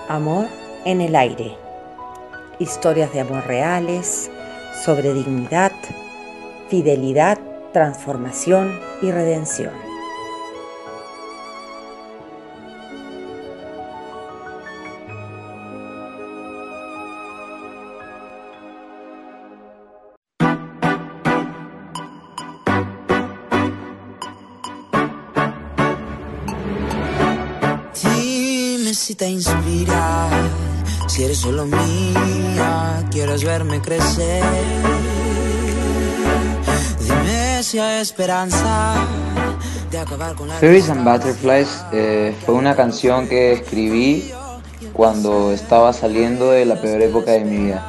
Amor en el aire. Historias de amor reales, sobre dignidad, fidelidad, transformación y redención. Si te inspira, si eres solo mía, quieres verme crecer. Dime si hay esperanza de acabar con la... Fairies and Butterflies fue una canción que escribí cuando estaba saliendo de la peor época de mi vida.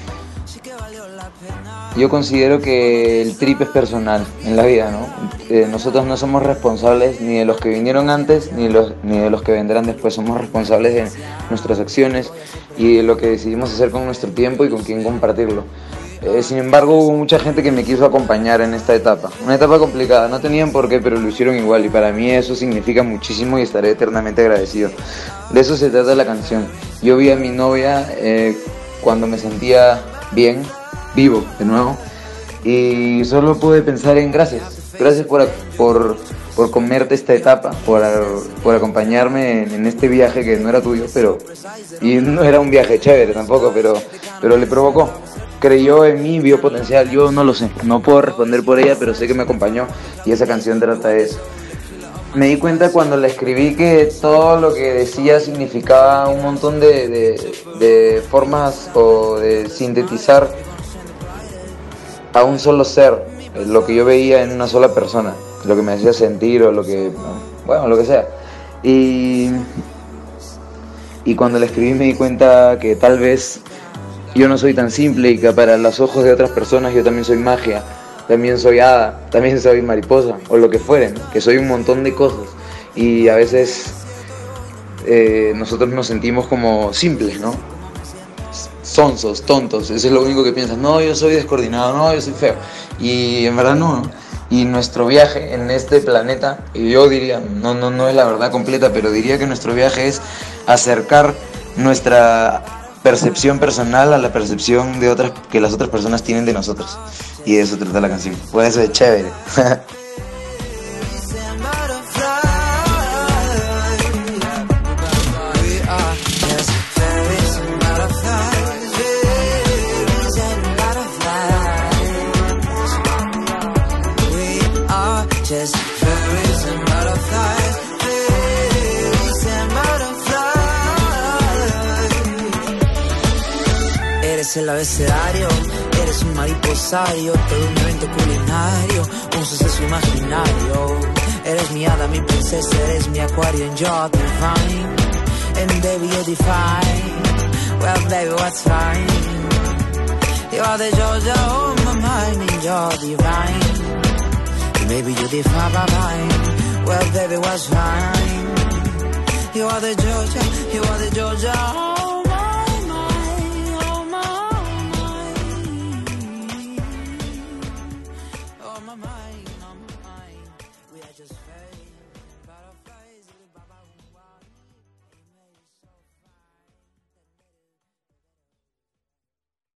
Yo considero que el trip es personal en la vida, ¿no? Nosotros no somos responsables ni de los que vinieron antes ni de los que vendrán después. Somos responsables de nuestras acciones y de lo que decidimos hacer con nuestro tiempo y con quién compartirlo. Sin embargo, hubo mucha gente que me quiso acompañar en esta etapa. Una etapa complicada, no tenían por qué, pero lo hicieron igual. Y para mí eso significa muchísimo y estaré eternamente agradecido. De eso se trata la canción. Yo vi a mi novia cuando me sentía bien, vivo de nuevo, y solo pude pensar en gracias por comerte esta etapa, por acompañarme en este viaje que no era tuyo, y no era un viaje chévere tampoco, pero le provocó, creyó en mí, vio potencial. Yo no lo sé, no puedo responder por ella, pero sé que me acompañó y esa canción trata de eso. Me di cuenta cuando la escribí que todo lo que decía significaba un montón de formas o de sintetizar a un solo ser, lo que yo veía en una sola persona, lo que me hacía sentir o lo que sea. Y cuando la escribí me di cuenta que tal vez yo no soy tan simple y que para los ojos de otras personas yo también soy magia, también soy hada, también soy mariposa o lo que fueren, que soy un montón de cosas. Y a veces nosotros nos sentimos como simples, ¿no? Sonsos, tontos, eso es lo único que piensas. No, yo soy descoordinado, no, yo soy feo. Y en verdad no. Y nuestro viaje en este planeta, y yo diría, no es la verdad completa, pero diría que nuestro viaje es acercar nuestra percepción personal a la percepción de otras, que las otras personas tienen de nosotros. Y de eso trata la canción. Por eso es chévere. Just fairies and butterflies, fairies and butterflies. Eres el abecedario, eres un mariposario, todo un evento culinario, un suceso imaginario. Eres mi hada, mi princesa, eres mi acuario and you're divine. And baby you're divine, well baby what's fine. You are the Georgia on my mind and you're divine. Maybe you define my mind. Well, baby, what's fine? You are the Georgia, you are the Georgia.